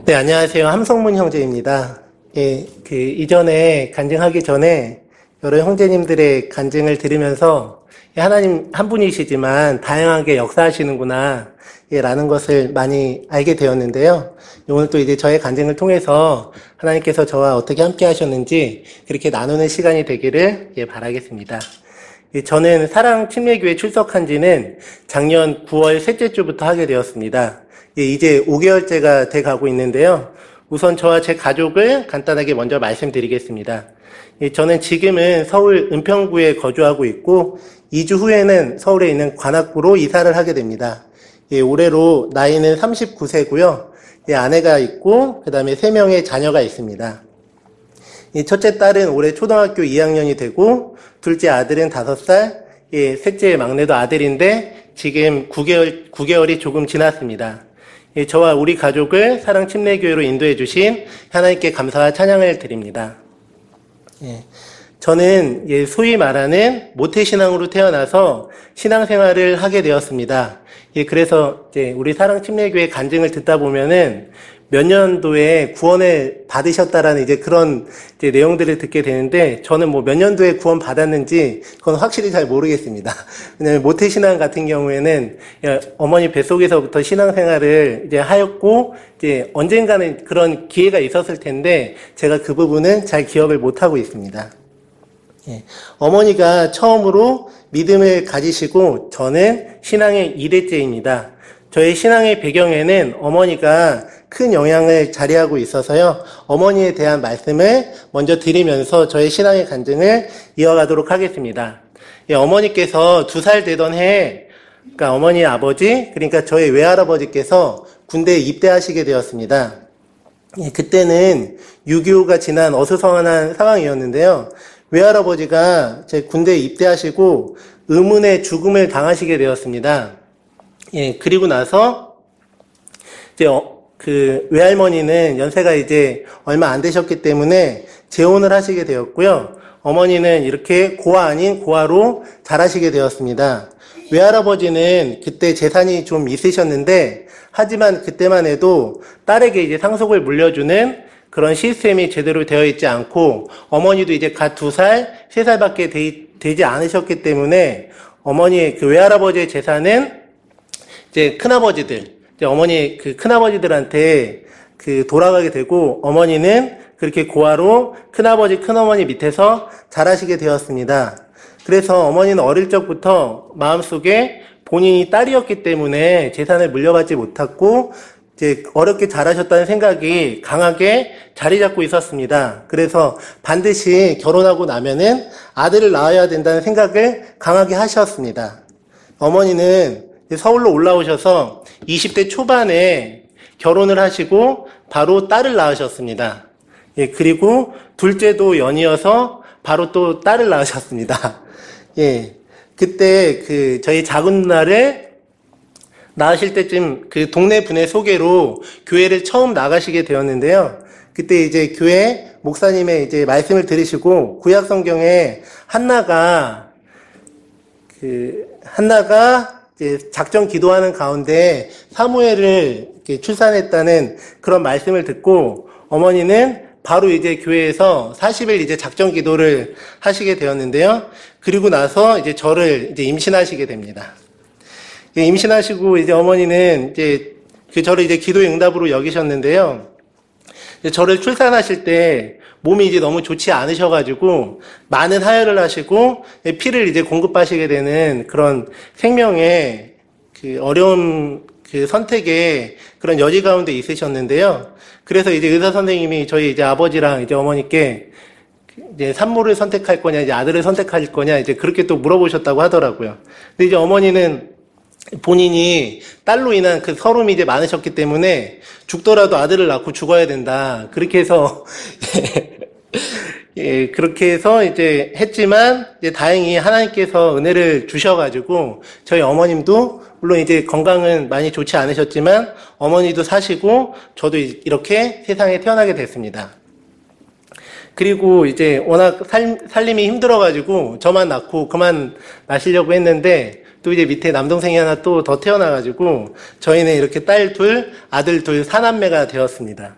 네, 안녕하세요. 함성문 형제입니다. 예, 이전에 간증하기 전에 여러 형제님들의 간증을 들으면서 하나님 한 분이시지만 다양하게 역사하시는구나, 라는 것을 많이 알게 되었는데요. 오늘 또 이제 저의 간증을 통해서 하나님께서 저와 어떻게 함께 하셨는지 그렇게 나누는 시간이 되기를 바라겠습니다. 저는 사랑 침례교회 출석한 지는 작년 9월 셋째 주부터 하게 되었습니다. 이제 5개월째가 돼 가고 있는데요. 우선 저와 제 가족을 간단하게 먼저 말씀드리겠습니다. 저는 지금은 서울 은평구에 거주하고 있고 2주 후에는 서울에 있는 관악구로 이사를 하게 됩니다. 올해로 나이는 39세고요. 아내가 있고 그다음에 3명의 자녀가 있습니다. 첫째 딸은 올해 초등학교 2학년이 되고 둘째 아들은 5살, 셋째 막내도 아들인데 지금 9개월이 조금 지났습니다. 저와 우리 가족을 사랑 침례교회로 인도해 주신 하나님께 감사와 찬양을 드립니다. 저는 소위 말하는 모태신앙으로 태어나서 신앙생활을 하게 되었습니다. 그래서 이제 우리 사랑 침례교회 간증을 듣다 보면은 몇 년도에 구원을 받으셨다라는 이제 그런 이제 내용들을 듣게 되는데 저는 뭐 몇 년도에 구원 받았는지 그건 확실히 잘 모르겠습니다. 왜냐하면 모태신앙 같은 경우에는 어머니 뱃속에서부터 신앙생활을 이제 하였고 이제 언젠가는 그런 기회가 있었을 텐데 제가 그 부분은 잘 기억을 못하고 있습니다. 어머니가 처음으로 믿음을 가지시고 저는 신앙의 2대째입니다. 저의 신앙의 배경에는 어머니가 큰 영향을 자리하고 있어서요. 어머니에 대한 말씀을 먼저 드리면서 저의 신앙의 간증을 이어가도록 하겠습니다. 어머니께서 2살 되던 해에 그러니까 어머니의 아버지, 그러니까 저의 외할아버지께서 군대에 입대하시게 되었습니다. 그때는 6.25가 지난 어수선한 상황이었는데요. 외할아버지가 제 군대에 입대하시고 의문의 죽음을 당하시게 되었습니다. 그리고 나서 이제 그 외할머니는 연세가 이제 얼마 안 되셨기 때문에 재혼을 하시게 되었고요. 어머니는 이렇게 고아 아닌 고아로 자라시게 되었습니다. 외할아버지는 그때 재산이 좀 있으셨는데 하지만 그때만 해도 딸에게 이제 상속을 물려주는 그런 시스템이 제대로 되어 있지 않고 어머니도 이제 갓 2살, 3살밖에 되지 않으셨기 때문에 어머니의 그 외할아버지의 재산은 이제 큰아버지들, 이제 어머니 그 큰아버지들한테 그 돌아가게 되고 어머니는 그렇게 고아로 큰아버지, 큰어머니 밑에서 자라시게 되었습니다. 그래서 어머니는 어릴 적부터 마음속에 본인이 딸이었기 때문에 재산을 물려받지 못했고 이제 어렵게 자라셨다는 생각이 강하게 자리 잡고 있었습니다. 그래서 반드시 결혼하고 나면은 아들을 낳아야 된다는 생각을 강하게 하셨습니다. 어머니는 서울로 올라오셔서 20대 초반에 결혼을 하시고 바로 딸을 낳으셨습니다. 그리고 둘째도 연이어서 바로 또 딸을 낳으셨습니다. 그때 저희 작은 누나를 낳으실 때쯤 그 동네 분의 소개로 교회를 처음 나가시게 되었는데요. 그때 이제 교회 목사님의 이제 말씀을 들으시고 구약 성경에 한나가 이제 작정 기도하는 가운데 사무엘을 이렇게 출산했다는 그런 말씀을 듣고 어머니는 바로 이제 교회에서 40일 이제 작정 기도를 하시게 되었는데요. 그리고 나서 이제 저를 이제 임신하시게 됩니다. 임신하시고 이제 어머니는 이제 저를 이제 기도의 응답으로 여기셨는데요. 저를 출산하실 때 몸이 이제 너무 좋지 않으셔가지고 많은 하혈을 하시고 피를 이제 공급하시게 되는 그런 생명의 그 어려운 그 선택의 그런 여지 가운데 있으셨는데요. 그래서 이제 의사 선생님이 저희 이제 아버지랑 이제 어머니께 이제 산모를 선택할 거냐, 이제 아들을 선택할 거냐, 이제 그렇게 또 물어보셨다고 하더라고요. 근데 이제 어머니는 본인이 딸로 인한 그 서름이 이제 많으셨기 때문에 죽더라도 아들을 낳고 죽어야 된다. 그렇게 해서 그렇게 해서 이제 했지만 이제 다행히 하나님께서 은혜를 주셔가지고 저희 어머님도 물론 이제 건강은 많이 좋지 않으셨지만 어머니도 사시고 저도 이렇게 세상에 태어나게 됐습니다. 그리고 이제 워낙 살림이 힘들어가지고 저만 낳고 그만 낳으시려고 했는데 또 이제 밑에 남동생이 하나 또 더 태어나가지고 저희는 이렇게 딸 둘, 아들 둘, 사남매가 되었습니다.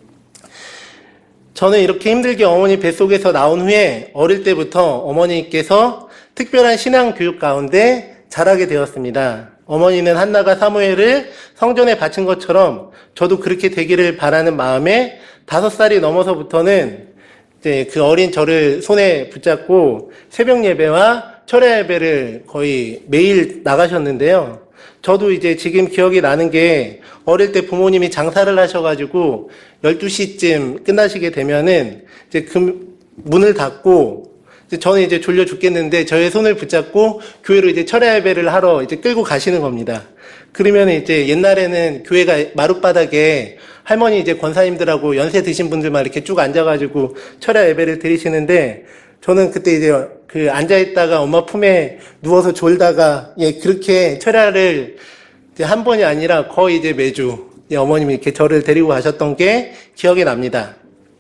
저는 이렇게 힘들게 어머니 뱃속에서 나온 후에 어릴 때부터 어머니께서 특별한 신앙 교육 가운데 자라게 되었습니다. 어머니는 한나가 사무엘을 성전에 바친 것처럼 저도 그렇게 되기를 바라는 마음에 5살이 넘어서부터는 이제 그 어린 저를 손에 붙잡고 새벽 예배와 철야 예배를 거의 매일 나가셨는데요. 저도 이제 지금 기억이 나는 게 어릴 때 부모님이 장사를 하셔가지고 12시쯤 끝나시게 되면은 이제 문을 닫고 저는 이제 졸려 죽겠는데 저의 손을 붙잡고 교회로 이제 철야 예배를 하러 이제 끌고 가시는 겁니다. 그러면 이제 옛날에는 교회가 마룻바닥에 할머니 이제 권사님들하고 연세 드신 분들만 이렇게 쭉 앉아가지고 철야 예배를 드리시는데 저는 그때 이제 그 앉아있다가 엄마 품에 누워서 졸다가 그렇게 철야를 이제 한 번이 아니라 거의 이제 매주 어머님이 이렇게 저를 데리고 가셨던 게 기억이 납니다.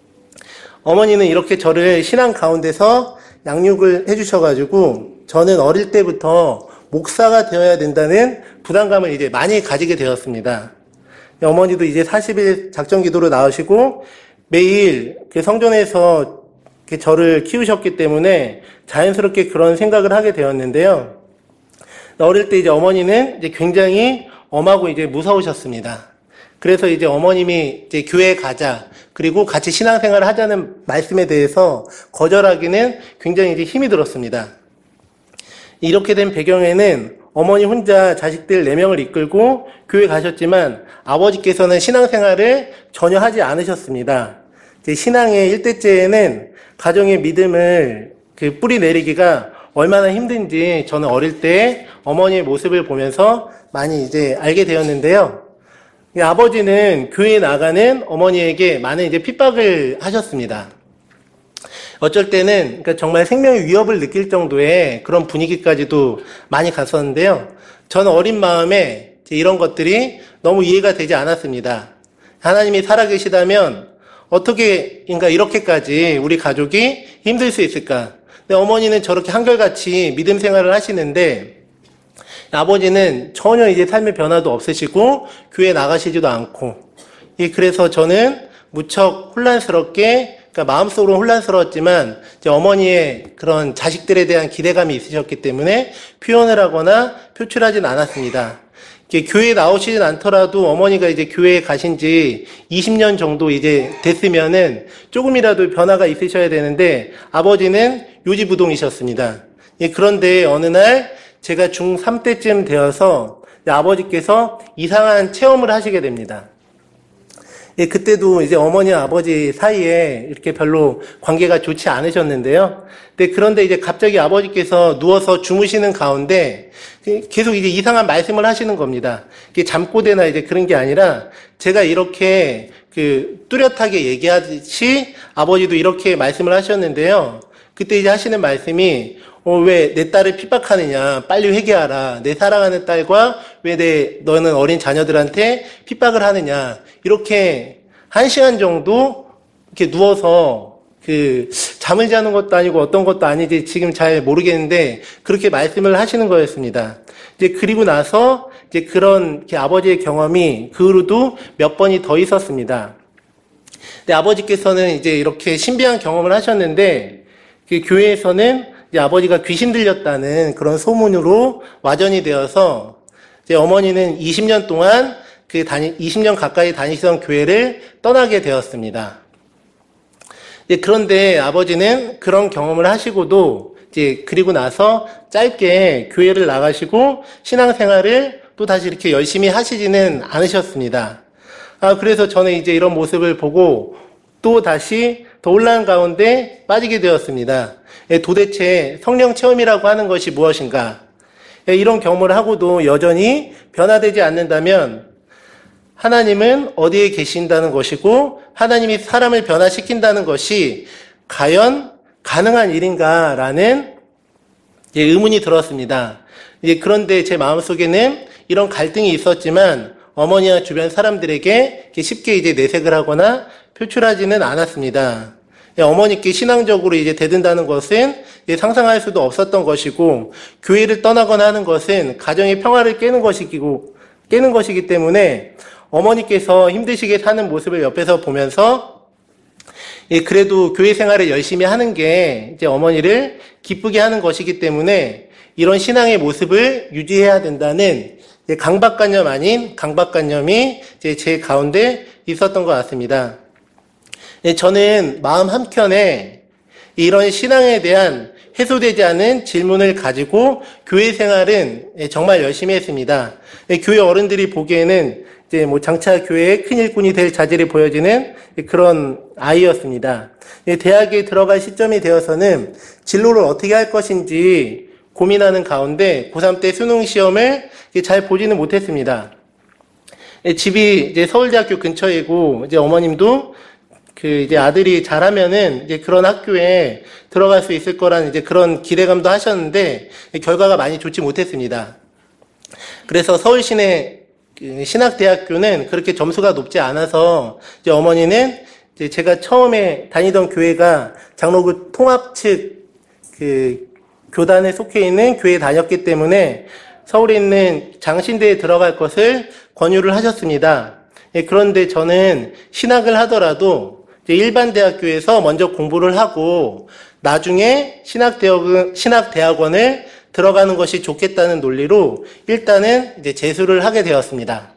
어머니는 이렇게 저를 신앙 가운데서 양육을 해주셔가지고 저는 어릴 때부터 목사가 되어야 된다는 부담감을 이제 많이 가지게 되었습니다. 어머니도 이제 40일 작전 기도로 나오시고 매일 그 성전에서 저를 키우셨기 때문에 자연스럽게 그런 생각을 하게 되었는데요. 어릴 때 이제 어머니는 이제 굉장히 엄하고 이제 무서우셨습니다. 그래서 이제 어머님이 이제 교회에 가자, 그리고 같이 신앙생활을 하자는 말씀에 대해서 거절하기는 굉장히 이제 힘이 들었습니다. 이렇게 된 배경에는 어머니 혼자 자식들 4명을 이끌고 교회 가셨지만 아버지께서는 신앙생활을 전혀 하지 않으셨습니다. 신앙의 1대째에는 가정의 믿음을 뿌리 내리기가 얼마나 힘든지 저는 어릴 때 어머니의 모습을 보면서 많이 이제 알게 되었는데요. 아버지는 교회에 나가는 어머니에게 많은 이제 핍박을 하셨습니다. 어쩔 때는 그러니까 정말 생명의 위협을 느낄 정도의 그런 분위기까지도 많이 갔었는데요. 저는 어린 마음에 이런 것들이 너무 이해가 되지 않았습니다. 하나님이 살아계시다면 어떻게 그러니까 이렇게까지 우리 가족이 힘들 수 있을까? 근데 어머니는 저렇게 한결같이 믿음 생활을 하시는데 아버지는 전혀 이제 삶의 변화도 없으시고 교회 나가시지도 않고 그래서 저는 무척 혼란스럽게 그러니까 마음속으로 혼란스러웠지만 이제 어머니의 그런 자식들에 대한 기대감이 있으셨기 때문에 표현을 하거나 표출하진 않았습니다. 교회에 나오시진 않더라도 어머니가 이제 교회에 가신 지 20년 정도 이제 됐으면은 조금이라도 변화가 있으셔야 되는데 아버지는 요지부동이셨습니다. 그런데 어느 날 제가 중3 때쯤 되어서 아버지께서 이상한 체험을 하시게 됩니다. 그때도 이제 어머니와 아버지 사이에 이렇게 별로 관계가 좋지 않으셨는데요. 그런데 이제 갑자기 아버지께서 누워서 주무시는 가운데 계속 이제 이상한 말씀을 하시는 겁니다. 잠꼬대나 이제 그런 게 아니라 제가 이렇게 뚜렷하게 얘기하듯이 아버지도 이렇게 말씀을 하셨는데요. 그때 이제 하시는 말씀이 왜 내 딸을 핍박하느냐, 빨리 회개하라. 내 사랑하는 딸과 왜 너는 어린 자녀들한테 핍박을 하느냐. 이렇게 1시간 정도 이렇게 누워서 잠을 자는 것도 아니고 어떤 것도 아니지 지금 잘 모르겠는데 그렇게 말씀을 하시는 거였습니다. 이제 그리고 나서 이제 그런 아버지의 경험이 그 후로도 몇 번이 더 있었습니다. 근데 아버지께서는 이제 이렇게 신비한 경험을 하셨는데 교회에서는 이제 아버지가 귀신 들렸다는 그런 소문으로 와전이 되어서 이제 어머니는 20년 동안 20년 가까이 다니시던 교회를 떠나게 되었습니다. 그런데 아버지는 그런 경험을 하시고도 이제 그리고 나서 짧게 교회를 나가시고 신앙생활을 또 다시 이렇게 열심히 하시지는 않으셨습니다. 그래서 저는 이제 이런 모습을 보고 또 다시 더 혼란 가운데 빠지게 되었습니다. 도대체 성령 체험이라고 하는 것이 무엇인가? 이런 경험을 하고도 여전히 변화되지 않는다면 하나님은 어디에 계신다는 것이고 하나님이 사람을 변화시킨다는 것이 과연 가능한 일인가라는 의문이 들었습니다. 그런데 제 마음속에는 이런 갈등이 있었지만 어머니와 주변 사람들에게 쉽게 이제 내색을 하거나 표출하지는 않았습니다. 어머니께 신앙적으로 이제 대든다는 것은 상상할 수도 없었던 것이고, 교회를 떠나거나 하는 것은 가정의 평화를 깨는 것이기 때문에 어머니께서 힘드시게 사는 모습을 옆에서 보면서 그래도 교회 생활을 열심히 하는 게 이제 어머니를 기쁘게 하는 것이기 때문에 이런 신앙의 모습을 유지해야 된다는 강박관념 아닌 강박관념이 제 가운데 있었던 것 같습니다. 저는 마음 한켠에 이런 신앙에 대한 해소되지 않은 질문을 가지고 교회 생활은 정말 열심히 했습니다. 교회 어른들이 보기에는 이제 장차 교회의 큰 일꾼이 될 자질이 보여지는 그런 아이였습니다. 대학에 들어갈 시점이 되어서는 진로를 어떻게 할 것인지 고민하는 가운데 고3 때 수능 시험을 잘 보지는 못했습니다. 집이 이제 서울대학교 근처이고 이제 어머님도 이제 아들이 잘하면은 이제 그런 학교에 들어갈 수 있을 거라는 이제 그런 기대감도 하셨는데 결과가 많이 좋지 못했습니다. 그래서 서울시내 신학대학교는 그렇게 점수가 높지 않아서 이제 어머니는 이제 제가 처음에 다니던 교회가 장로교 통합 측 교단에 속해 있는 교회에 다녔기 때문에 서울에 있는 장신대에 들어갈 것을 권유를 하셨습니다. 그런데 저는 신학을 하더라도 일반 대학교에서 먼저 공부를 하고 나중에 신학대학원을 들어가는 것이 좋겠다는 논리로 일단은 이제 재수를 하게 되었습니다.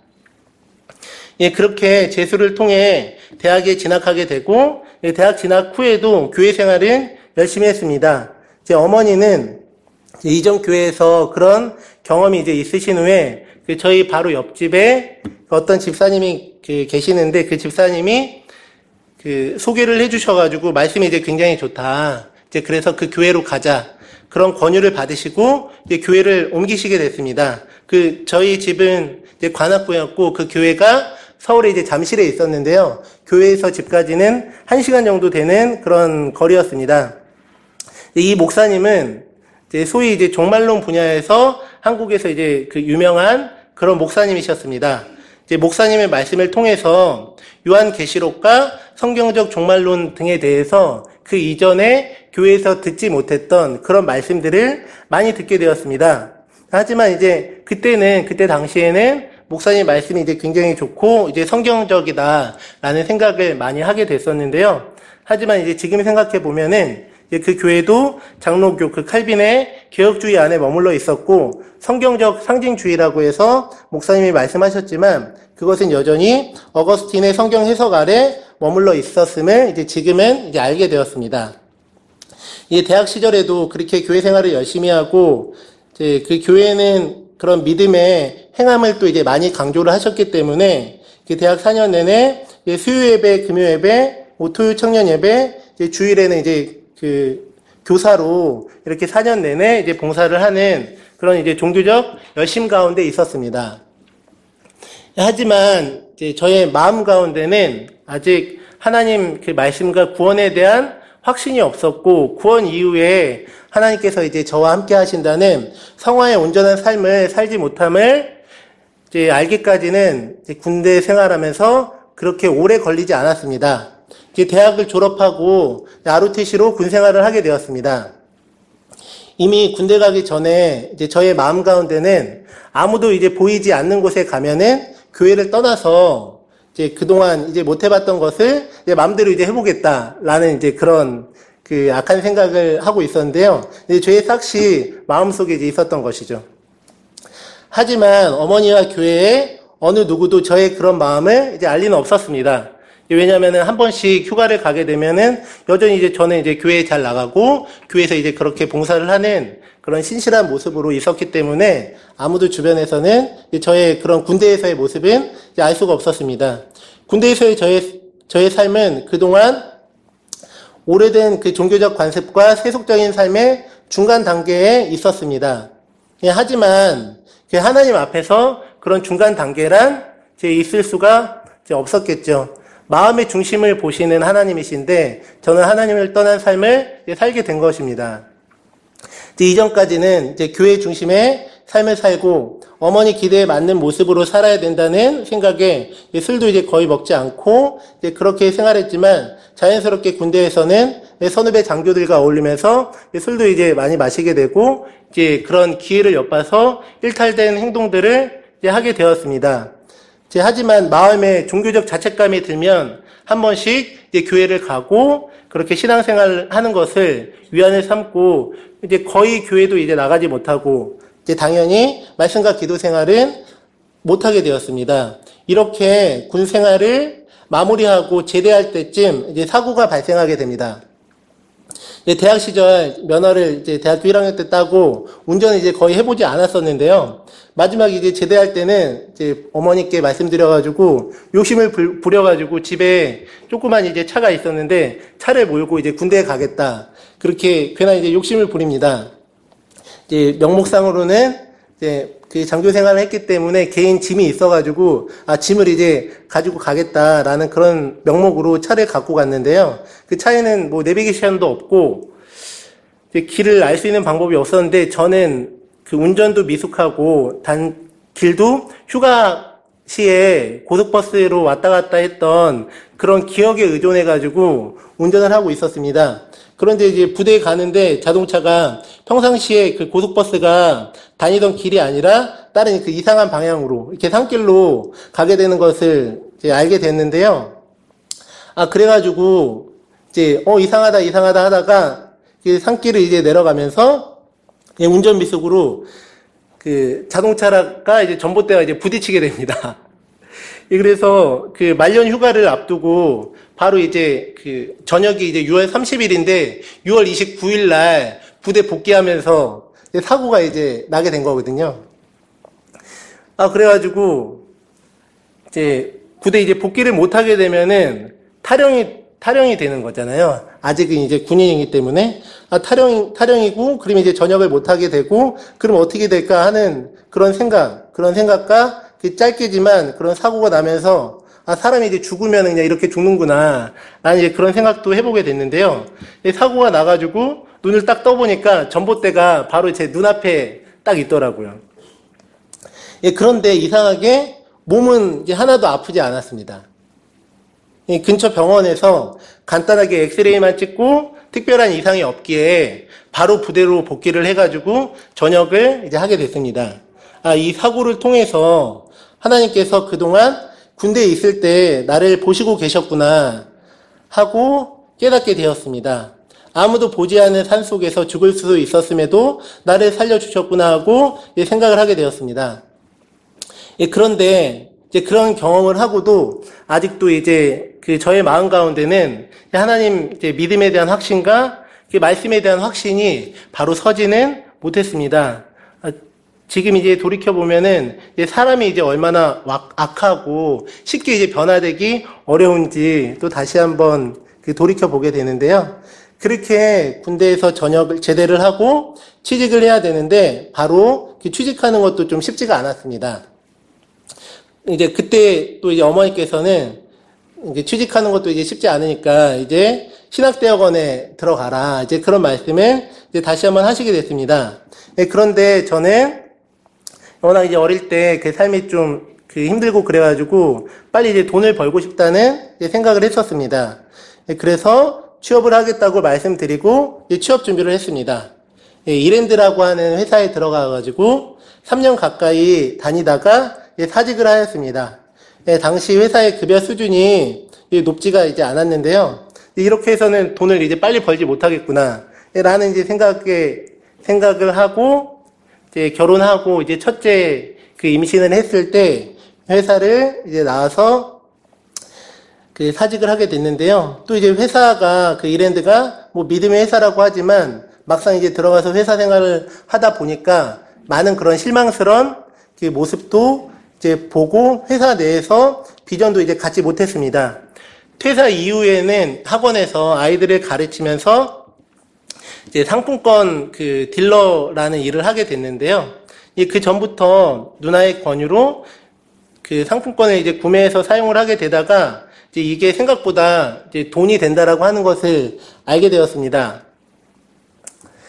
그렇게 재수를 통해 대학에 진학하게 되고 대학 진학 후에도 교회 생활은 열심히 했습니다. 제 어머니는 이전 교회에서 그런 경험이 이제 있으신 후에 저희 바로 옆집에 어떤 집사님이 계시는데 그 집사님이 소개를 해주셔가지고 말씀이 이제 굉장히 좋다. 이제 그래서 그 교회로 가자. 그런 권유를 받으시고 이제 교회를 옮기시게 됐습니다. 저희 집은 이제 관악구였고 그 교회가 서울에 이제 잠실에 있었는데요. 교회에서 집까지는 1시간 정도 되는 그런 거리였습니다. 이 목사님은 이제 소위 이제 종말론 분야에서 한국에서 이제 유명한 그런 목사님이셨습니다. 이제 목사님의 말씀을 통해서 요한계시록과 성경적 종말론 등에 대해서 그 이전에 교회에서 듣지 못했던 그런 말씀들을 많이 듣게 되었습니다. 하지만 이제 그때 당시에는 목사님 말씀이 이제 굉장히 좋고 이제 성경적이다라는 생각을 많이 하게 됐었는데요. 하지만 이제 지금 생각해 보면은 그 교회도 장로교 칼빈의 개혁주의 안에 머물러 있었고 성경적 상징주의라고 해서 목사님이 말씀하셨지만 그것은 여전히 어거스틴의 성경 해석 아래 머물러 있었음을 이제 지금은 이제 알게 되었습니다. 대학 시절에도 그렇게 교회 생활을 열심히 하고 이제 그 교회는 그런 믿음의 행함을 또 이제 많이 강조를 하셨기 때문에 대학 4년 내내 수요 예배, 금요 예배, 토요 청년 예배, 주일에는 이제 교사로 이렇게 4년 내내 이제 봉사를 하는 그런 이제 종교적 열심 가운데 있었습니다. 하지만 이제 저의 마음 가운데는 아직 하나님 그 말씀과 구원에 대한 확신이 없었고 구원 이후에 하나님께서 이제 저와 함께 하신다는 성화의 온전한 삶을 살지 못함을 이제 알기까지는 이제 군대 생활하면서 그렇게 오래 걸리지 않았습니다. 이제 대학을 졸업하고 ROTC로 군 생활을 하게 되었습니다. 이미 군대 가기 전에 이제 저의 마음 가운데는 아무도 이제 보이지 않는 곳에 가면은 교회를 떠나서 이제 그동안 이제 못 해봤던 것을 이제 마음대로 이제 해보겠다라는 이제 그런 악한 생각을 하고 있었는데요. 이제 죄의 삭시 마음속에 이제 있었던 것이죠. 하지만 어머니와 교회에 어느 누구도 저의 그런 마음을 이제 알 리는 없었습니다. 왜냐면은 한 번씩 휴가를 가게 되면은 여전히 이제 저는 이제 교회에 잘 나가고 교회에서 이제 그렇게 봉사를 하는 그런 신실한 모습으로 있었기 때문에 아무도 주변에서는 저의 그런 군대에서의 모습은 이제 알 수가 없었습니다. 군대에서의 저의 삶은 그동안 오래된 그 종교적 관습과 세속적인 삶의 중간 단계에 있었습니다. 하지만 하나님 앞에서 그런 중간 단계란 있을 수가 없었겠죠. 마음의 중심을 보시는 하나님이신데 저는 하나님을 떠난 삶을 살게 된 것입니다. 이전까지는 교회 중심의 삶을 살고 어머니 기대에 맞는 모습으로 살아야 된다는 생각에 술도 이제 거의 먹지 않고 이제 그렇게 생활했지만 자연스럽게 군대에서는 선후배 장교들과 어울리면서 술도 이제 많이 마시게 되고 이제 그런 기회를 엿봐서 일탈된 행동들을 이제 하게 되었습니다. 하지만 마음에 종교적 자책감이 들면 한 번씩 이제 교회를 가고 그렇게 신앙생활을 하는 것을 위안을 삼고 이제 거의 교회도 이제 나가지 못하고 이제 당연히 말씀과 기도 생활은 못하게 되었습니다. 이렇게 군 생활을 마무리하고 제대할 때쯤 이제 사고가 발생하게 됩니다. 대학 시절 면허를 이제 대학교 1학년 때 따고 운전을 이제 거의 해보지 않았었는데요. 마지막에 이제 제대할 때는 이제 어머니께 말씀드려가지고 욕심을 부려가지고 집에 조그만 이제 차가 있었는데 차를 몰고 이제 군대에 가겠다. 그렇게 괜한 이제 욕심을 부립니다. 이제 명목상으로는 이제 그 장교 생활을 했기 때문에 개인 짐이 있어가지고 짐을 이제 가지고 가겠다라는 그런 명목으로 차를 갖고 갔는데요. 그 차에는 뭐 내비게이션도 없고 이제 길을 알 수 있는 방법이 없었는데 저는 그 운전도 미숙하고 길도 휴가 시에 고속버스로 왔다 갔다 했던 그런 기억에 의존해가지고 운전을 하고 있었습니다. 그런데 이제 부대에 가는데 자동차가 평상시에 그 고속버스가 다니던 길이 아니라 다른 그 이상한 방향으로 이렇게 산길로 가게 되는 것을 이제 알게 됐는데요. 그래가지고 이제 이상하다 하다가 산길을 이제 내려가면서 운전 미숙으로 그 자동차가 이제 전봇대가 이제 부딪히게 됩니다. 그래서 그 말년 휴가를 앞두고 바로 이제 그 저녁이 이제 6월 30일인데 6월 29일 날 부대 복귀하면서 사고가 이제 나게 된 거거든요. 그래가지고 이제 부대 이제 복귀를 못 하게 되면은 탈영이 되는 거잖아요. 아직은 이제 군인이기 때문에 탈영이고 그러면 이제 전역을 못 하게 되고 그럼 어떻게 될까 하는 그런 생각과 그 짧게지만 그런 사고가 나면서 사람이 이제 죽으면 그냥 이렇게 죽는구나 라는 이제 그런 생각도 해보게 됐는데요. 사고가 나가지고 눈을 딱 떠보니까 전봇대가 바로 제 눈앞에 딱 있더라고요. 그런데 이상하게 몸은 이제 하나도 아프지 않았습니다. 근처 병원에서 간단하게 엑스레이만 찍고 특별한 이상이 없기에 바로 부대로 복귀를 해가지고 전역을 이제 하게 됐습니다. 이 사고를 통해서 하나님께서 그동안 군대에 있을 때 나를 보시고 계셨구나 하고 깨닫게 되었습니다. 아무도 보지 않는 산속에서 죽을 수도 있었음에도 나를 살려주셨구나 하고 생각을 하게 되었습니다. 그런데 이제 그런 경험을 하고도 아직도 이제 그 저의 마음 가운데는 하나님 이제 믿음에 대한 확신과 그 말씀에 대한 확신이 바로 서지는 못했습니다. 지금 이제 돌이켜보면은 사람이 이제 얼마나 악하고 쉽게 이제 변화되기 어려운지 또 다시 한번 돌이켜보게 되는데요. 그렇게 군대에서 제대를 하고 취직을 해야 되는데 바로 취직하는 것도 좀 쉽지가 않았습니다. 이제 그때 또 이제 어머니께서는 이제 취직하는 것도 이제 쉽지 않으니까 이제 신학대학원에 들어가라. 이제 그런 말씀을 이제 다시 한번 하시게 됐습니다. 그런데 저는 워낙 이제 어릴 때 그 삶이 좀 힘들고 그래가지고 빨리 이제 돈을 벌고 싶다는 생각을 했었습니다. 그래서 취업을 하겠다고 말씀드리고 취업 준비를 했습니다. 이랜드라고 하는 회사에 들어가가지고 3년 가까이 다니다가 사직을 하였습니다. 당시 회사의 급여 수준이 높지가 이제 않았는데요. 이렇게 해서는 돈을 이제 빨리 벌지 못하겠구나 라는 이제 생각을 하고 이제 결혼하고 이제 첫째 임신을 했을 때 회사를 이제 나와서 사직을 하게 됐는데요. 또 이제 회사가 이랜드가 뭐 믿음의 회사라고 하지만 막상 이제 들어가서 회사 생활을 하다 보니까 많은 그런 실망스러운 모습도 이제 보고 회사 내에서 비전도 이제 갖지 못했습니다. 퇴사 이후에는 학원에서 아이들을 가르치면서 이제 상품권 딜러라는 일을 하게 됐는데요. 그 전부터 누나의 권유로 상품권을 이제 구매해서 사용을 하게 되다가 이제 이게 생각보다 이제 돈이 된다라고 하는 것을 알게 되었습니다.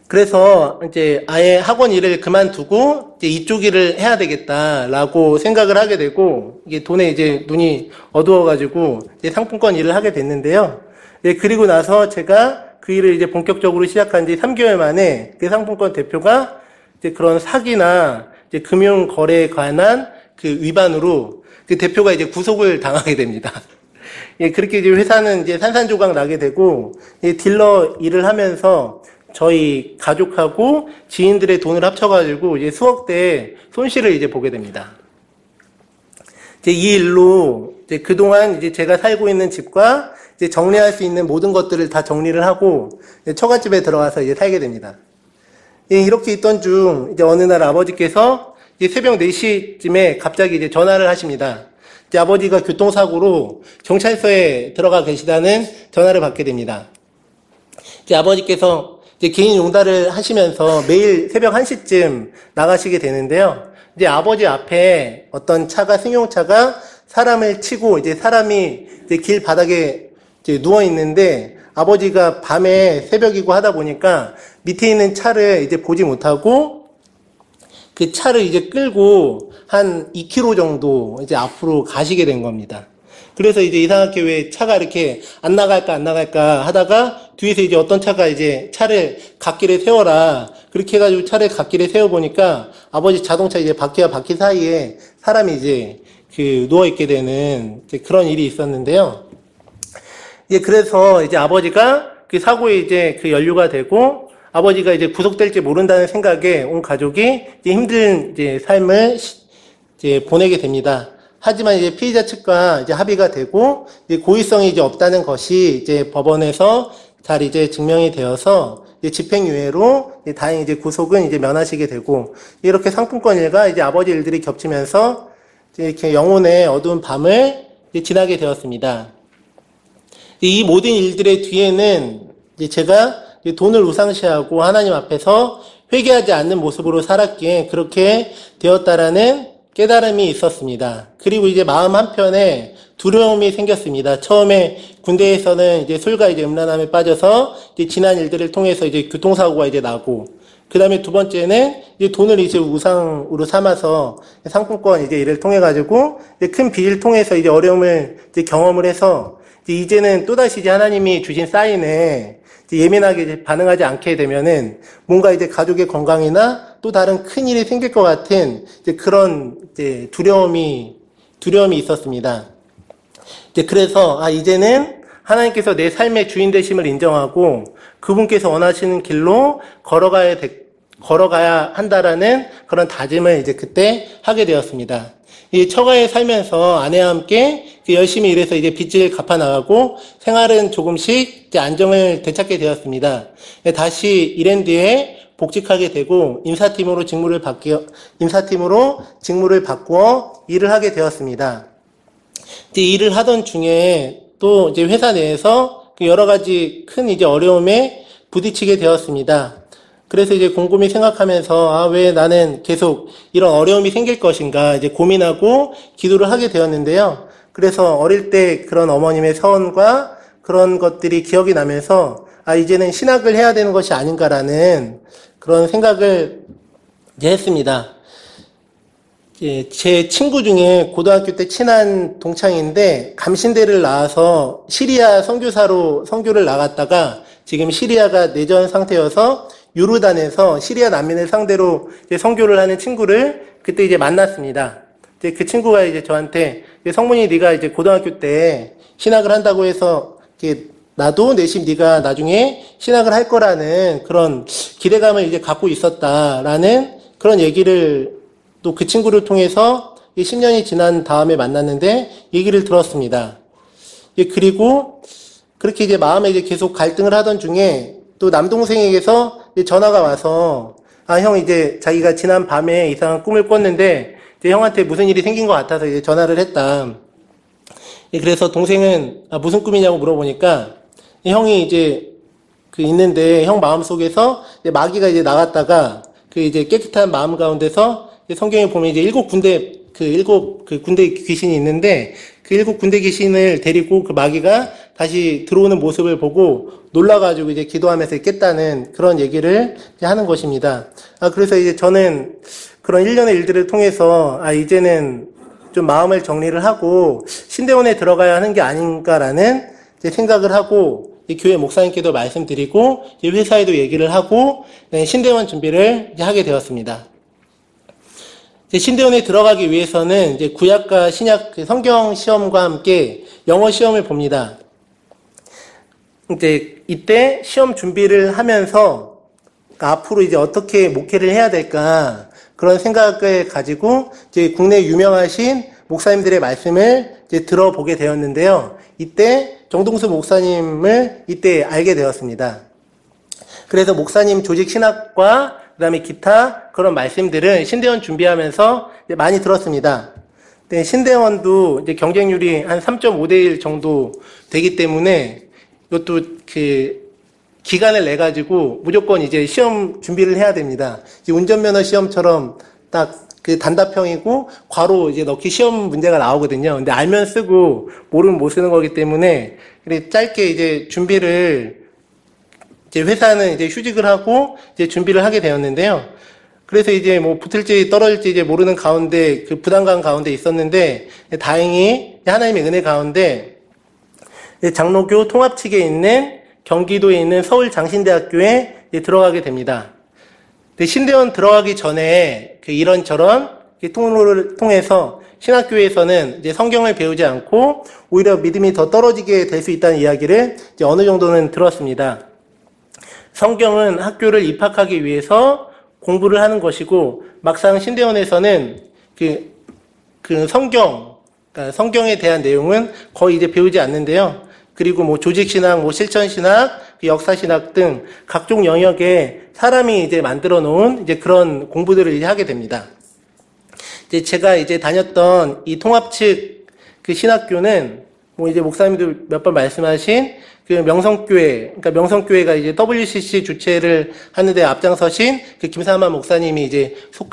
그래서 이제 아예 학원 일을 그만두고 이제 이쪽 일을 해야 되겠다라고 생각을 하게 되고, 이게 돈에 이제 눈이 어두워가지고 이제 상품권 일을 하게 됐는데요. 예, 그리고 나서 제가 그 일을 이제 본격적으로 시작한 지 3개월 만에 그 상품권 대표가 이제 그런 사기나 이제 금융 거래에 관한 그 위반으로 그 대표가 이제 구속을 당하게 됩니다. 예, 그렇게 이제 회사는 이제 산산조각 나게 되고, 예, 딜러 일을 하면서 저희 가족하고 지인들의 돈을 합쳐가지고 이제 수억대의 손실을 이제 보게 됩니다. 이제 이 일로 이제 그동안 이제 제가 살고 있는 집과 이제 정리할 수 있는 모든 것들을 다 정리를 하고 처갓집에 들어가서 이제 살게 됩니다. 예, 이렇게 있던 중 이제 어느 날 아버지께서 이제 새벽 4시쯤에 갑자기 이제 전화를 하십니다. 이제 아버지가 교통사고로 경찰서에 들어가 계시다는 전화를 받게 됩니다. 이제 아버지께서 이제 개인 용달을 하시면서 매일 새벽 1시쯤 나가시게 되는데요. 이제 아버지 앞에 어떤 차가, 승용차가 사람을 치고 이제 사람이 이제 길 바닥에 이제 누워 있는데, 아버지가 밤에 새벽이고 하다 보니까 밑에 있는 차를 이제 보지 못하고 그 차를 이제 끌고 한 2km 정도 이제 앞으로 가시게 된 겁니다. 그래서 이제 이상하게 왜 차가 이렇게 안 나갈까 하다가 뒤에서 이제 어떤 차가 이제 차를 갓길에 세워라. 그렇게 해가지고 차를 갓길에 세워보니까 아버지 자동차 이제 바퀴와 바퀴 사이에 사람이 이제 그 누워있게 되는 이제 그런 일이 있었는데요. 예, 그래서 이제 아버지가 그 사고에 이제 그 연루가 되고 아버지가 이제 구속될지 모른다는 생각에 온 가족이 이제 힘든 이제 삶을 이제 보내게 됩니다. 하지만 이제 피의자 측과 이제 합의가 되고 이제 고의성이 이제 없다는 것이 이제 법원에서 잘 이제 증명이 되어서 이제 집행유예로 이제 다행히 이제 구속은 이제 면하시게 되고, 이렇게 상품권 일과 이제 아버지 일들이 겹치면서 이제 이렇게 영혼의 어두운 밤을 이제 지나게 되었습니다. 이 모든 일들의 뒤에는 이제 제가 이제 돈을 우상시하고 하나님 앞에서 회개하지 않는 모습으로 살았기에 그렇게 되었다라는 깨달음이 있었습니다. 그리고 이제 마음 한편에 두려움이 생겼습니다. 처음에 군대에서는 이제 술과 이제 음란함에 빠져서 이제 지난 일들을 통해서 이제 교통사고가 이제 나고, 그 다음에 두 번째는 이제 돈을 이제 우상으로 삼아서 상품권 이제 일을 통해 가지고 이제 큰 빚을 통해서 이제 어려움을 이제 경험을 해서 이제는 또다시 이제 하나님이 주신 사인에 이제 예민하게 이제 반응하지 않게 되면은 뭔가 이제 가족의 건강이나 또 다른 큰 일이 생길 것 같은 이제 그런 이제 두려움이 있었습니다. 이제 그래서 이제는 하나님께서 내 삶의 주인 되심을 인정하고 그분께서 원하시는 길로 걸어가야 한다라는 그런 다짐을 이제 그때 하게 되었습니다. 이 처가에 살면서 아내와 함께 열심히 일해서 이제 빚을 갚아 나가고 생활은 조금씩 이제 안정을 되찾게 되었습니다. 다시 이랜드에 복직하게 되고 임사팀으로 직무를 바꾸어 일을 하게 되었습니다. 이제 일을 하던 중에 또 이제 회사 내에서 여러 가지 큰 이제 어려움에 부딪히게 되었습니다. 그래서 이제 곰곰이 생각하면서 왜 나는 계속 이런 어려움이 생길 것인가 이제 고민하고 기도를 하게 되었는데요. 그래서 어릴 때 그런 어머님의 서원과 그런 것들이 기억이 나면서 이제는 신학을 해야 되는 것이 아닌가라는 그런 생각을 이제 했습니다. 제 친구 중에 고등학교 때 친한 동창인데 감신대를 나와서 시리아 선교사로 선교를 나갔다가 지금 시리아가 내전 상태여서 요르단에서 시리아 난민을 상대로 이제 선교를 하는 친구를 그때 이제 만났습니다. 이제 그 친구가 이제 저한테 성문이 네가 이제 고등학교 때 신학을 한다고 해서 이렇게 나도 내심 네가 나중에 신학을 할 거라는 그런 기대감을 이제 갖고 있었다라는 그런 얘기를 또 그 친구를 통해서 10년이 지난 다음에 만났는데 얘기를 들었습니다. 그리고 그렇게 이제 마음에 이제 계속 갈등을 하던 중에 또 남동생에게서 전화가 와서 형 이제 자기가 지난 밤에 이상한 꿈을 꿨는데 이제 형한테 무슨 일이 생긴 것 같아서 이제 전화를 했다. 그래서 동생은 무슨 꿈이냐고 물어보니까 형이 이제 있는데 형 마음속에서 마귀가 이제 나갔다가 그 이제 깨끗한 마음 가운데서 성경에 보면 이제 일곱 군대 귀신이 있는데 그 7군데 귀신을 데리고 그 마귀가 다시 들어오는 모습을 보고 놀라가지고 이제 기도하면서 깼다는 그런 얘기를 이제 하는 것입니다. 그래서 이제 저는 그런 일련의 일들을 통해서, 이제는 좀 마음을 정리를 하고 신대원에 들어가야 하는 게 아닌가라는 이제 생각을 하고, 교회 목사님께도 말씀드리고, 회사에도 얘기를 하고, 신대원 준비를 이제 하게 되었습니다. 신대원에 들어가기 위해서는 이제 구약과 신약 성경 시험과 함께 영어 시험을 봅니다. 이제 이때 시험 준비를 하면서 앞으로 이제 어떻게 목회를 해야 될까 그런 생각을 가지고 이제 국내 유명하신 목사님들의 말씀을 이제 들어보게 되었는데요. 이때 정동수 목사님을 이때 알게 되었습니다. 그래서 목사님 조직 신학과 그다음에 기타 그런 말씀들을 신대원 준비하면서 이제 많이 들었습니다. 근데 신대원도 이제 경쟁률이 한 3.5대 1 정도 되기 때문에 이것도 기간을 내 가지고 무조건 이제 시험 준비를 해야 됩니다. 이제 운전면허 시험처럼 딱 단답형이고 괄호 이제 넣기 시험 문제가 나오거든요. 근데 알면 쓰고 모르면 못 쓰는 거기 때문에 짧게 이제 준비를 이제 회사는 이제 휴직을 하고 이제 준비를 하게 되었는데요. 그래서 이제 뭐 붙을지 떨어질지 이제 모르는 가운데 부담감 가운데 있었는데 다행히 하나님의 은혜 가운데 장로교 통합 측에 있는 경기도에 있는 서울장신대학교에 들어가게 됩니다. 신대원 들어가기 전에 이런저런 통로를 통해서 신학교에서는 이제 성경을 배우지 않고 오히려 믿음이 더 떨어지게 될 수 있다는 이야기를 이제 어느 정도는 들었습니다. 성경은 학교를 입학하기 위해서 공부를 하는 것이고 막상 신대원에서는 그러니까 성경에 대한 내용은 거의 이제 배우지 않는데요. 그리고 뭐 조직신학, 뭐 실천신학, 역사신학 등 각종 영역에 사람이 이제 만들어 놓은 이제 그런 공부들을 이제 하게 됩니다. 이제 제가 이제 다녔던 이 통합 측 신학교는 뭐 이제 목사님도 몇 번 말씀하신 명성교회, 그러니까 명성교회가 이제 WCC 주최를 하는데 앞장서신 김삼환 목사님이 이제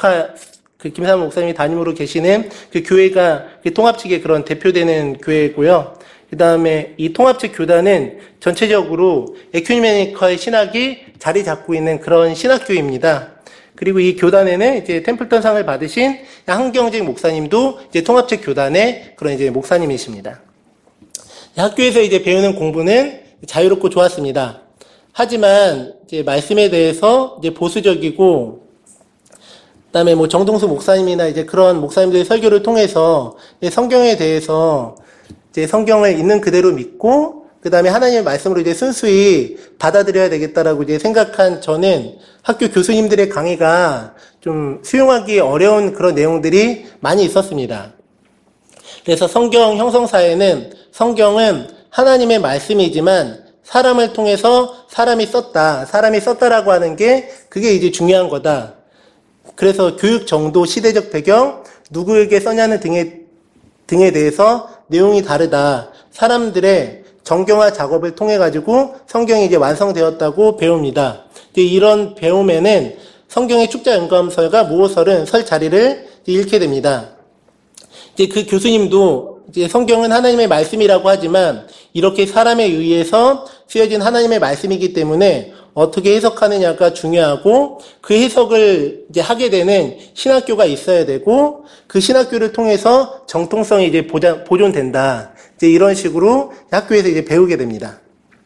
김삼환 목사님이 담임으로 계시는 교회가 통합 측의 그런 대표되는 교회고요. 그 다음에 이 통합 측 교단은 전체적으로 에큐메니컬 신학이 자리 잡고 있는 그런 신학교입니다. 그리고 이 교단에는 이제 템플턴상을 받으신 한경직 목사님도 이제 통합 측 교단의 그런 이제 목사님이십니다. 학교에서 이제 배우는 공부는 자유롭고 좋았습니다. 하지만 이제 말씀에 대해서 이제 보수적이고, 그다음에 뭐 정동수 목사님이나 이제 그런 목사님들의 설교를 통해서 성경에 대해서 이제 성경을 있는 그대로 믿고, 그다음에 하나님의 말씀으로 이제 순수히 받아들여야 되겠다라고 이제 생각한 저는 학교 교수님들의 강의가 좀 수용하기 어려운 그런 내용들이 많이 있었습니다. 그래서 성경 형성사에는 성경은 하나님의 말씀이지만 사람을 통해서 사람이 썼다라고 하는 게 그게 이제 중요한 거다. 그래서 교육 정도, 시대적 배경, 누구에게 써냐는 등에 대해서 내용이 다르다. 사람들의 정경화 작업을 통해 가지고 성경이 이제 완성되었다고 배웁니다. 이런 배움에는 성경의 축자 연감설과 모호설은 설 자리를 잃게 됩니다. 이제 그 교수님도 이제 성경은 하나님의 말씀이라고 하지만 이렇게 사람에 의해서 쓰여진 하나님의 말씀이기 때문에 어떻게 해석하느냐가 중요하고 그 해석을 이제 하게 되는 신학교가 있어야 되고 그 신학교를 통해서 정통성이 이제 보존된다. 이제 이런 식으로 학교에서 이제 배우게 됩니다.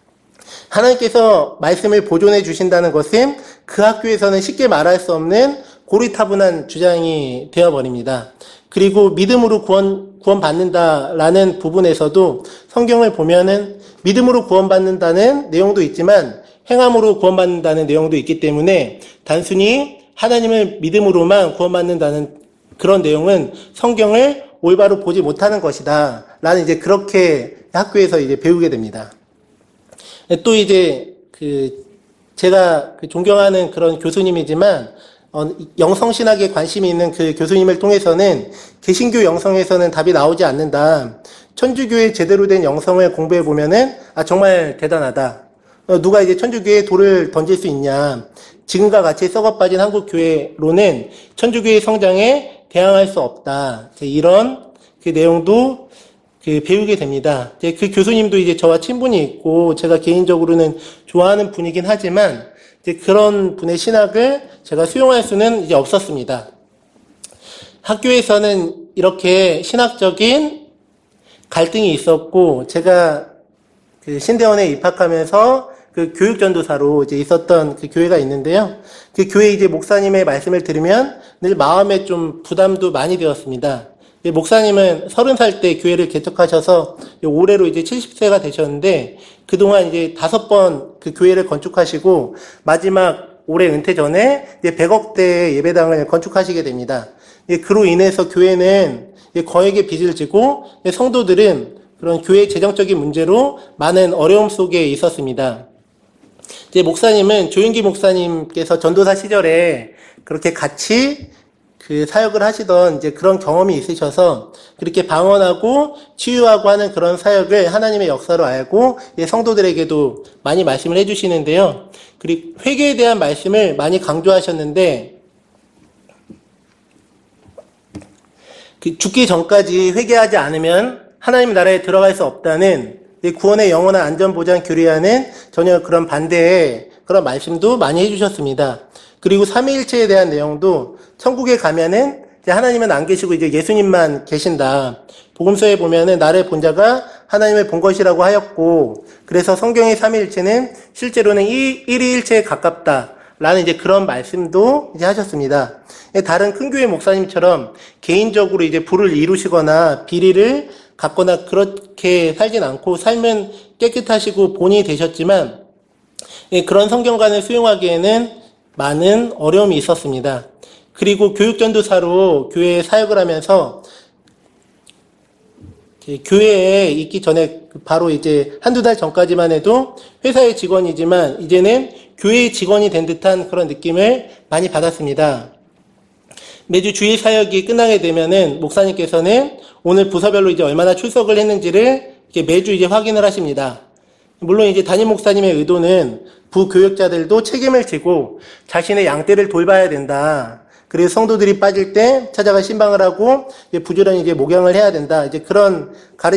하나님께서 말씀을 보존해 주신다는 것은 그 학교에서는 쉽게 말할 수 없는 고리타분한 주장이 되어버립니다. 그리고 믿음으로 구원받는다라는 부분에서도 성경을 보면은 믿음으로 구원받는다는 내용도 있지만 행함으로 구원받는다는 내용도 있기 때문에 단순히 하나님을 믿음으로만 구원받는다는 그런 내용은 성경을 올바로 보지 못하는 것이다. 라는 이제 그렇게 학교에서 이제 배우게 됩니다. 또 이제 제가 존경하는 그런 교수님이지만 영성신학에 관심이 있는 그 교수님을 통해서는 개신교 영성에서는 답이 나오지 않는다. 천주교의 제대로 된 영성을 공부해 보면은 정말 대단하다. 누가 이제 천주교에 돌을 던질 수 있냐. 지금과 같이 썩어빠진 한국교회로는 천주교의 성장에 대항할 수 없다. 이런 그 내용도 배우게 됩니다. 이제 그 교수님도 이제 저와 친분이 있고 제가 개인적으로는 좋아하는 분이긴 하지만 이제 그런 분의 신학을 제가 수용할 수는 이제 없었습니다. 학교에서는 이렇게 신학적인 갈등이 있었고 제가 그 신대원에 입학하면서 그 교육전도사로 이제 있었던 그 교회가 있는데요. 그 교회 이제 목사님의 말씀을 들으면 늘 마음에 좀 부담도 많이 되었습니다. 목사님은 30살 때 교회를 개척하셔서 올해로 이제 70세가 되셨는데 그동안 이제 5번 그 교회를 건축하시고 마지막 올해 은퇴 전에 이제 100억대 예배당을 건축하시게 됩니다. 그로 인해서 교회는 거액의 빚을 지고 성도들은 그런 교회 재정적인 문제로 많은 어려움 속에 있었습니다. 이제 목사님은 조윤기 목사님께서 전도사 시절에 그렇게 같이 그 사역을 하시던 이제 그런 경험이 있으셔서 그렇게 방언하고 치유하고 하는 그런 사역을 하나님의 역사로 알고 성도들에게도 많이 말씀을 해주시는데요. 그리고 회개에 대한 말씀을 많이 강조하셨는데 죽기 전까지 회개하지 않으면 하나님 나라에 들어갈 수 없다는 구원의 영원한 안전보장 교리와는 전혀 그런 반대의 그런 말씀도 많이 해주셨습니다. 그리고 삼위일체에 대한 내용도 천국에 가면은 이제 하나님은 안 계시고 이제 예수님만 계신다. 복음서에 보면은 나를 본 자가 하나님을 본 것이라고 하였고 그래서 성경의 삼위일체는 실제로는 일위일체에 가깝다. 라는 이제 그런 말씀도 이제 하셨습니다. 다른 큰 교회 목사님처럼 개인적으로 이제 부를 이루시거나 비리를 갖거나 그렇게 살진 않고 삶은 깨끗하시고 본인이 되셨지만 그런 성경관을 수용하기에는 많은 어려움이 있었습니다. 그리고 교육전도사로 교회에 사역을 하면서 교회에 있기 전에 바로 이제 한두 달 전까지만 해도 회사의 직원이지만 이제는 교회의 직원이 된 듯한 그런 느낌을 많이 받았습니다. 매주 주일 사역이 끝나게 되면은 목사님께서는 오늘 부서별로 이제 얼마나 출석을 했는지를 이렇게 매주 이제 확인을 하십니다. 물론 이제 담임 목사님의 의도는 부교역자들도 책임을 지고 자신의 양떼를 돌봐야 된다. 그리고 성도들이 빠질 때 찾아가 신방을 하고 이제 부지런히 이제 목양을 해야 된다. 이제 그런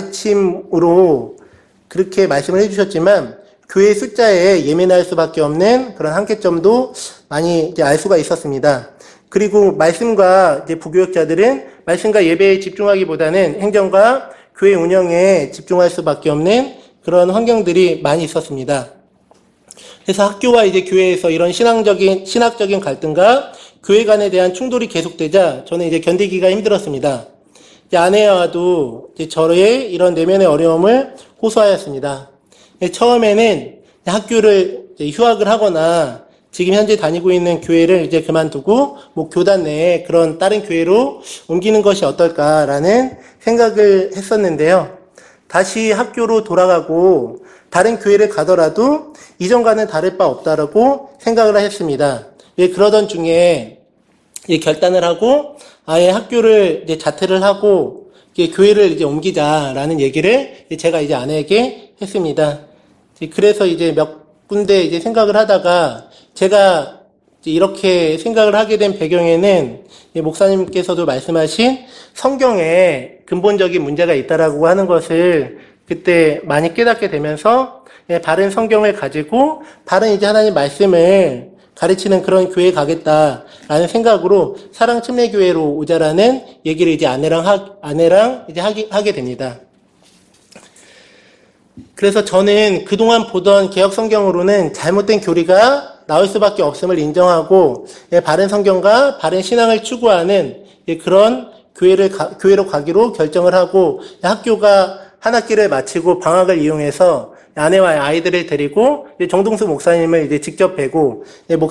가르침으로 그렇게 말씀을 해주셨지만 교회 숫자에 예민할 수밖에 없는 그런 한계점도 많이 이제 알 수가 있었습니다. 그리고 말씀과 이제 부교역자들은 말씀과 예배에 집중하기보다는 행정과 교회 운영에 집중할 수밖에 없는 그런 환경들이 많이 있었습니다. 그래서 학교와 이제 교회에서 이런 신학적인 갈등과 교회 간에 대한 충돌이 계속되자 저는 이제 견디기가 힘들었습니다. 이제 아내와도 이제 저의 이런 내면의 어려움을 호소하였습니다. 처음에는 학교를 이제 휴학을 하거나 지금 현재 다니고 있는 교회를 이제 그만두고 뭐 교단 내에 그런 다른 교회로 옮기는 것이 어떨까라는 생각을 했었는데요. 다시 학교로 돌아가고 다른 교회를 가더라도 이전과는 다를 바 없다라고 생각을 했습니다. 그러던 중에 결단을 하고 아예 학교를 이제 자퇴를 하고 교회를 이제 옮기자라는 얘기를 제가 이제 아내에게 했습니다. 그래서 이제 몇 군데 이제 생각을 하다가 제가 이렇게 생각을 하게 된 배경에는 목사님께서도 말씀하신 성경에 근본적인 문제가 있다라고 하는 것을 그때 많이 깨닫게 되면서 바른 성경을 가지고 바른 이제 하나님 말씀을 가르치는 그런 교회에 가겠다라는 생각으로 사랑침례교회로 오자라는 얘기를 이제 아내랑 이제 하게 됩니다. 그래서 저는 그동안 보던 개혁 성경으로는 잘못된 교리가 나올 수밖에 없음을 인정하고 바른 성경과 바른 신앙을 추구하는 그런 교회로 가기로 결정을 하고 목사가 한 학기를 마치고 방학을 이용해서 아내와 아이들을 데리고 정동수 목사님을 이제 직접 뵈고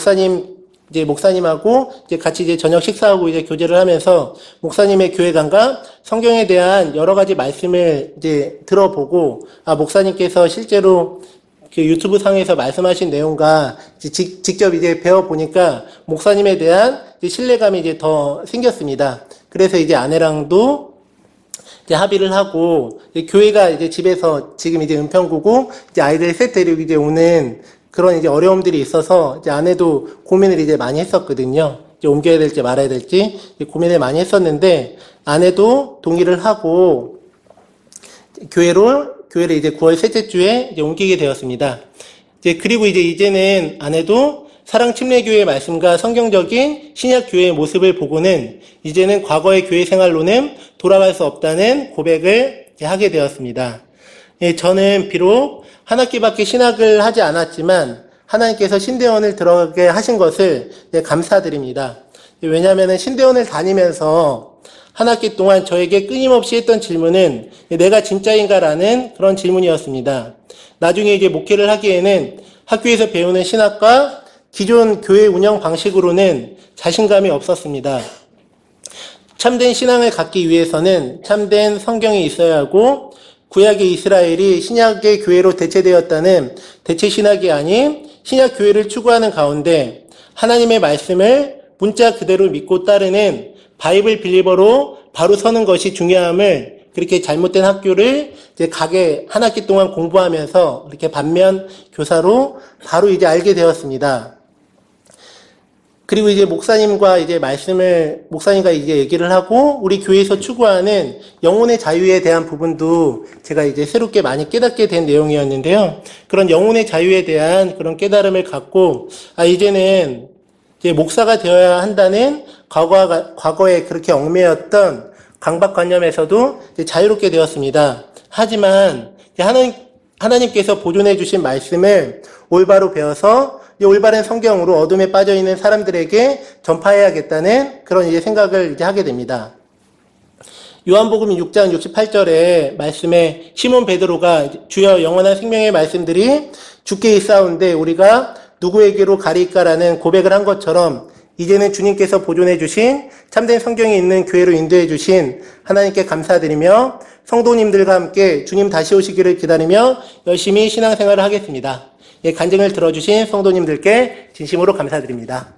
목사님하고 이제 같이 이제 저녁 식사하고 이제 교제를 하면서 목사님의 교회관과 성경에 대한 여러 가지 말씀을 이제 들어보고 목사님께서 실제로 그 유튜브 상에서 말씀하신 내용과 직접 이제 배워보니까 목사님에 대한 신뢰감이 이제 더 생겼습니다. 그래서 이제 아내랑도 이제 합의를 하고 교회가 이제 집에서 지금 이제 은평구고 이제 아이들 셋 데리고 이제 오는 그런 이제 어려움들이 있어서 이제 아내도 고민을 이제 많이 했었거든요. 이제 옮겨야 될지 말아야 될지 고민을 많이 했었는데 아내도 동의를 하고 교회를 이제 9월 셋째 주에 이제 옮기게 되었습니다. 그리고 이제는 안 해도 사랑 침례교회의 말씀과 성경적인 신약 교회의 모습을 보고는 이제는 과거의 교회 생활로는 돌아갈 수 없다는 고백을 하게 되었습니다. 저는 비록 한 학기밖에 신학을 하지 않았지만 하나님께서 신대원을 들어가게 하신 것을 감사드립니다. 왜냐하면 신대원을 다니면서 한 학기 동안 저에게 끊임없이 했던 질문은 내가 진짜인가라는 그런 질문이었습니다. 나중에 이제 목회를 하기에는 학교에서 배우는 신학과 기존 교회 운영 방식으로는 자신감이 없었습니다. 참된 신앙을 갖기 위해서는 참된 성경이 있어야 하고 구약의 이스라엘이 신약의 교회로 대체되었다는 대체 신학이 아닌 신약 교회를 추구하는 가운데 하나님의 말씀을 문자 그대로 믿고 따르는 바이블 빌리버로 바로 서는 것이 중요함을 그렇게 잘못된 학교를 이제 한 학기 동안 공부하면서 이렇게 반면 교사로 바로 이제 알게 되었습니다. 그리고 이제 목사님과 이제 얘기를 하고 우리 교회에서 추구하는 영혼의 자유에 대한 부분도 제가 이제 새롭게 많이 깨닫게 된 내용이었는데요. 그런 영혼의 자유에 대한 그런 깨달음을 갖고, 이제는 이제 목사가 되어야 한다는 과거에 그렇게 얽매였던 강박관념에서도 이제 자유롭게 되었습니다. 하지만 하나님께서 보존해 주신 말씀을 올바로 배워서 이 올바른 성경으로 어둠에 빠져 있는 사람들에게 전파해야겠다는 그런 이제 생각을 이제 하게 됩니다. 요한복음 6장 68절에 말씀에 시몬 베드로가 주여 영원한 생명의 말씀들이 주께 있사온데 우리가 누구에게로 가리까라는 고백을 한 것처럼 이제는 주님께서 보존해 주신 참된 성경이 있는 교회로 인도해 주신 하나님께 감사드리며 성도님들과 함께 주님 다시 오시기를 기다리며 열심히 신앙생활을 하겠습니다. 간증을 들어주신 성도님들께 진심으로 감사드립니다.